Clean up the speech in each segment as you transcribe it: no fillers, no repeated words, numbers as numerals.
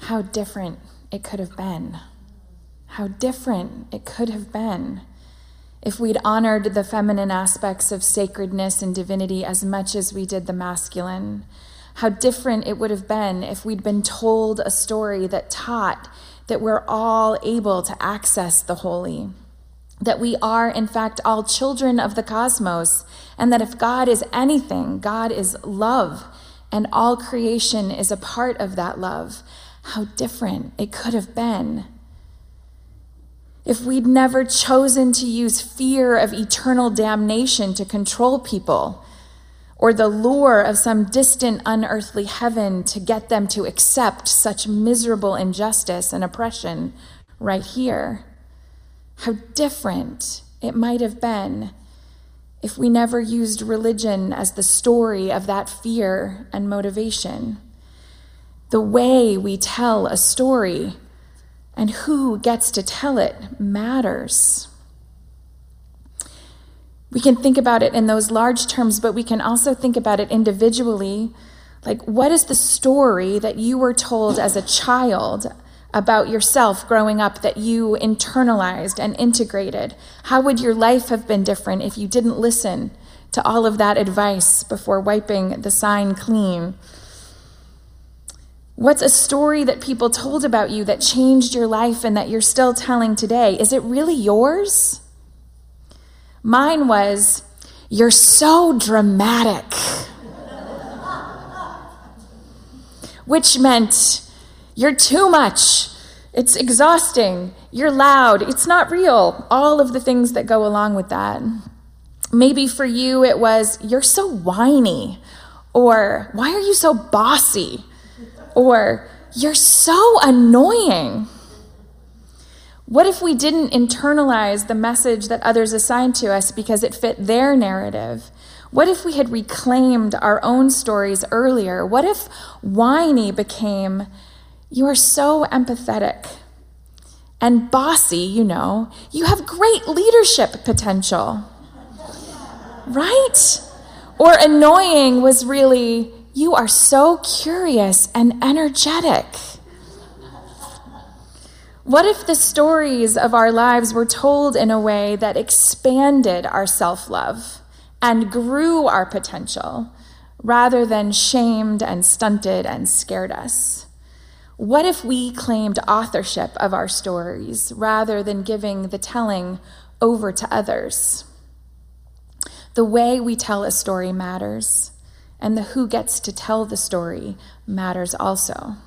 how different it could have been. How different it could have been if we'd honored the feminine aspects of sacredness and divinity as much as we did the masculine. How different it would have been if we'd been told a story that taught that we're all able to access the holy, that we are, in fact, all children of the cosmos, and that if God is anything, God is love, and all creation is a part of that love. How different it could have been if we'd never chosen to use fear of eternal damnation to control people, or the lure of some distant unearthly heaven to get them to accept such miserable injustice and oppression right here. How different it might have been if we never used religion as the story of that fear and motivation. The way we tell a story and who gets to tell it matters. We can think about it in those large terms, but we can also think about it individually. Like, what is the story that you were told as a child about yourself growing up that you internalized and integrated? How would your life have been different if you didn't listen to all of that advice before wiping the sign clean? What's a story that people told about you that changed your life and that you're still telling today? Is it really yours? Mine was, "You're so dramatic," which meant, "You're too much. It's exhausting. You're loud. It's not real." All of the things that go along with that. Maybe for you it was, "You're so whiny," or "Why are you so bossy?" or "You're so annoying." What if we didn't internalize the message that others assigned to us because it fit their narrative? What if we had reclaimed our own stories earlier? What if whiny became, "You are so empathetic," and bossy, "You have great leadership potential," right? Or annoying was really, "You are so curious and energetic." What if the stories of our lives were told in a way that expanded our self-love and grew our potential rather than shamed and stunted and scared us? What if we claimed authorship of our stories rather than giving the telling over to others? The way we tell a story matters, and the who gets to tell the story matters also.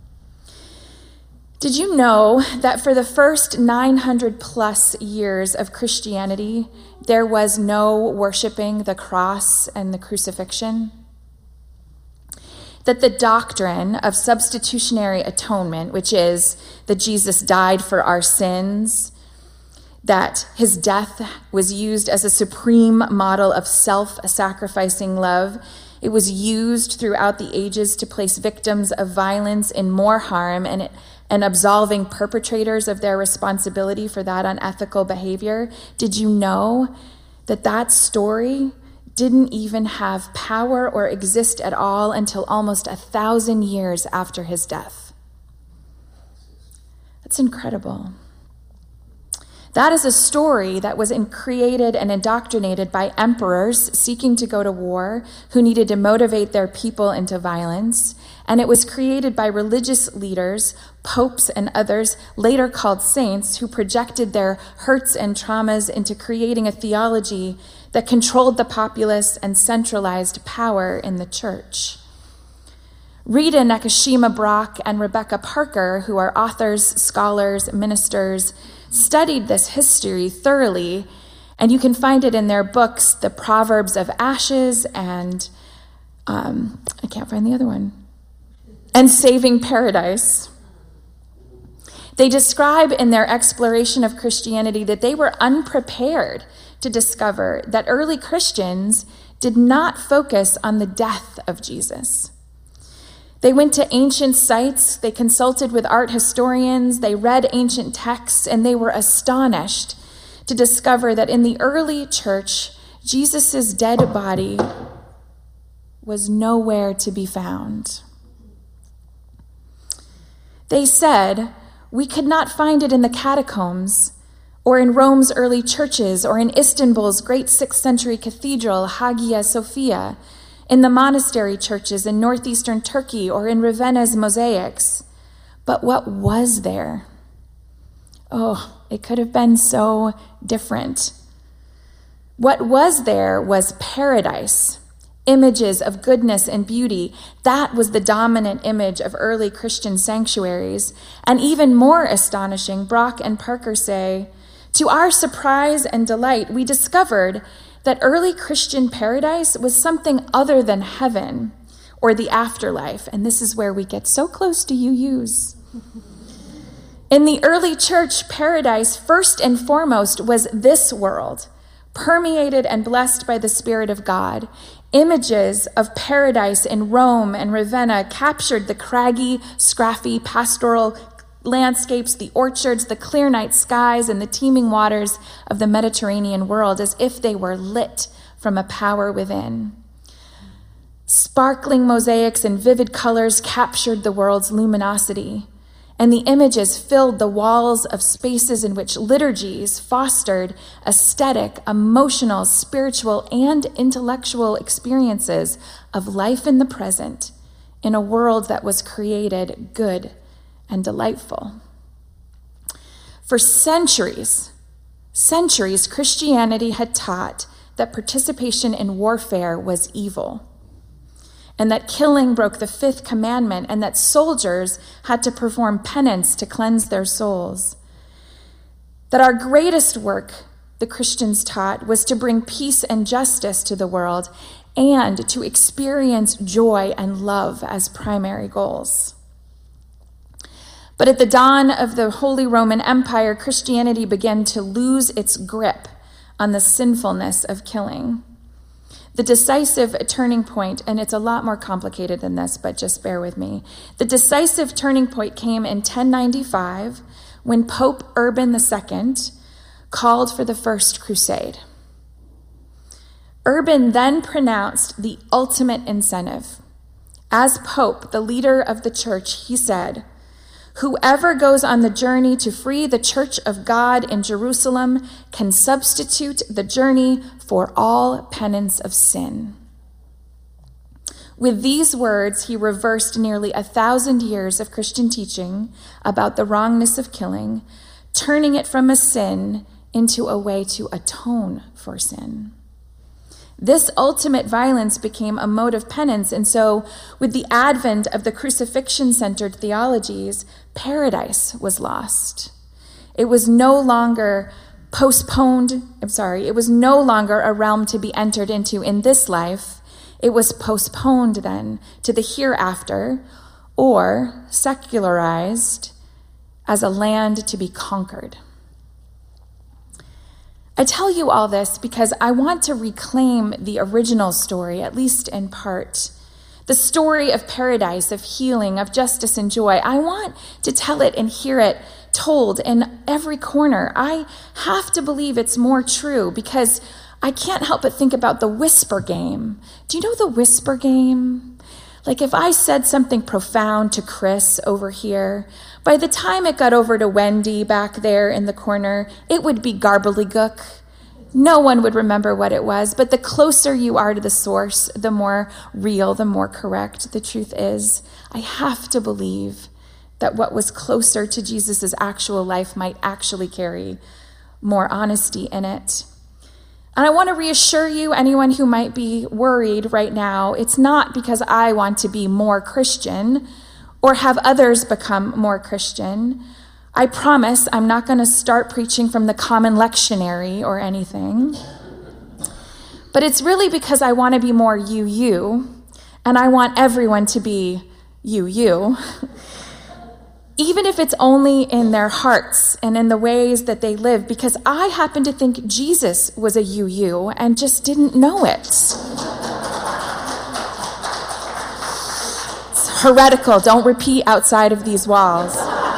Did you know that for the first 900 plus years of Christianity, there was no worshiping the cross and the crucifixion? That the doctrine of substitutionary atonement, which is that Jesus died for our sins, that his death was used as a supreme model of self-sacrificing love, it was used throughout the ages to place victims of violence in more harm and absolving perpetrators of their responsibility for that unethical behavior. Did you know that that story didn't even have power or exist at all until almost 1,000 years after his death? That's incredible. That is a story that was created and indoctrinated by emperors seeking to go to war who needed to motivate their people into violence. And it was created by religious leaders, popes and others, later called saints, who projected their hurts and traumas into creating a theology that controlled the populace and centralized power in the church. Rita Nakashima Brock and Rebecca Parker, who are authors, scholars, ministers, studied this history thoroughly, and you can find it in their books, The Proverbs of Ashes and, I can't find the other one, and Saving Paradise. They describe in their exploration of Christianity that they were unprepared to discover that early Christians did not focus on the death of Jesus. They went to ancient sites, they consulted with art historians, they read ancient texts, and they were astonished to discover that in the early church, Jesus' dead body was nowhere to be found. They said, "We could not find it in the catacombs, or in Rome's early churches, or in Istanbul's great 6th century cathedral, Hagia Sophia, in the monastery churches in northeastern Turkey, or in Ravenna's mosaics. But what was there? Oh, it could have been so different. What was there was paradise, images of goodness and beauty. That was the dominant image of early Christian sanctuaries. And even more astonishing, Brock and Parker say, to our surprise and delight, we discovered that early Christian paradise was something other than heaven or the afterlife. And this is where we get so close to UUs. In the early church, paradise, first and foremost, was this world, permeated and blessed by the Spirit of God. Images of paradise in Rome and Ravenna captured the craggy, scruffy, pastoral landscapes, the orchards, the clear night skies, and the teeming waters of the Mediterranean world as if they were lit from a power within. Sparkling mosaics and vivid colors captured the world's luminosity, and the images filled the walls of spaces in which liturgies fostered aesthetic, emotional, spiritual, and intellectual experiences of life in the present in a world that was created good and delightful. For centuries, Christianity had taught that participation in warfare was evil, and that killing broke the 5th commandment, and that soldiers had to perform penance to cleanse their souls. That our greatest work, the Christians taught, was to bring peace and justice to the world and to experience joy and love as primary goals. But at the dawn of the Holy Roman Empire, Christianity began to lose its grip on the sinfulness of killing. The decisive turning point, and it's a lot more complicated than this, but just bear with me. The decisive turning point came in 1095 when Pope Urban II called for the First Crusade. Urban then pronounced the ultimate incentive. As Pope, the leader of the church, he said, "Whoever goes on the journey to free the church of God in Jerusalem can substitute the journey for all penance of sin." With these words, he reversed nearly 1,000 years of Christian teaching about the wrongness of killing, turning it from a sin into a way to atone for sin. This ultimate violence became a mode of penance, and so with the advent of the crucifixion-centered theologies, paradise was lost. It was no longer it was no longer a realm to be entered into in this life. It was postponed then to the hereafter, or secularized as a land to be conquered. I tell you all this because I want to reclaim the original story, at least in part. The story of paradise, of healing, of justice and joy. I want to tell it and hear it told in every corner. I have to believe it's more true because I can't help but think about the whisper game. Do you know the whisper game? Like if I said something profound to Chris over here, by the time it got over to Wendy back there in the corner, it would be garbledygook. No one would remember what it was, but the closer you are to the source, the more real, the more correct the truth is. I have to believe that what was closer to Jesus' actual life might actually carry more honesty in it. And I want to reassure you, anyone who might be worried right now, it's not because I want to be more Christian or have others become more Christian. I promise I'm not going to start preaching from the common lectionary or anything. But it's really because I want to be more you, and I want everyone to be you. Even if it's only in their hearts and in the ways that they live, because I happen to think Jesus was a you and just didn't know it. It's heretical. Don't repeat outside of these walls.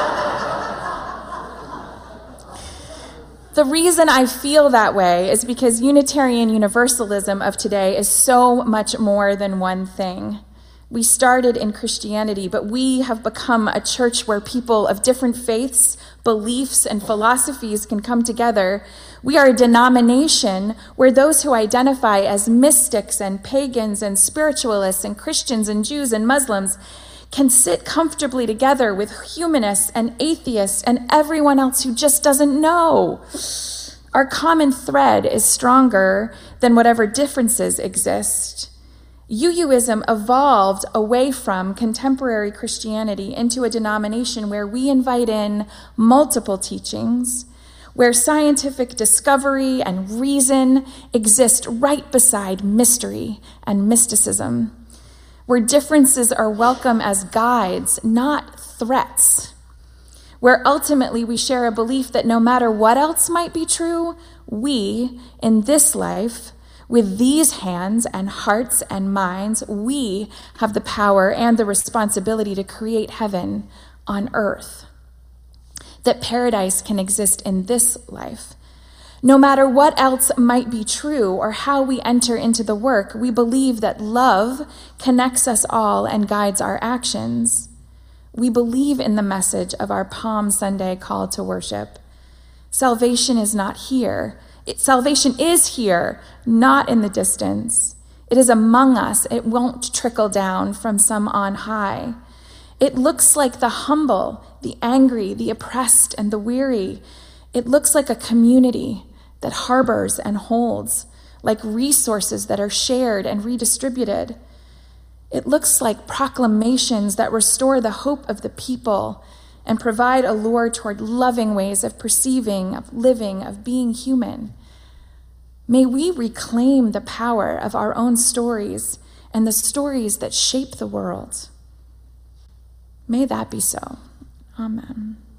The reason I feel that way is because Unitarian Universalism of today is so much more than one thing. We started in Christianity, but we have become a church where people of different faiths, beliefs, and philosophies can come together. We are a denomination where those who identify as mystics and pagans and spiritualists and Christians and Jews and Muslims can sit comfortably together with humanists and atheists and everyone else who just doesn't know. Our common thread is stronger than whatever differences exist. UUism evolved away from contemporary Christianity into a denomination where we invite in multiple teachings, where scientific discovery and reason exist right beside mystery and mysticism, where differences are welcome as guides, not threats, where ultimately we share a belief that no matter what else might be true, we, in this life, with these hands and hearts and minds, we have the power and the responsibility to create heaven on earth. That paradise can exist in this life. No matter what else might be true or how we enter into the work, we believe that love connects us all and guides our actions. We believe in the message of our Palm Sunday call to worship. Salvation is not here. Salvation is here, not in the distance. It is among us. It won't trickle down from some on high. It looks like the humble, the angry, the oppressed, and the weary. It looks like a community that harbors and holds, like resources that are shared and redistributed. It looks like proclamations that restore the hope of the people and provide a lure toward loving ways of perceiving, of living, of being human. May we reclaim the power of our own stories and the stories that shape the world. May that be so. Amen.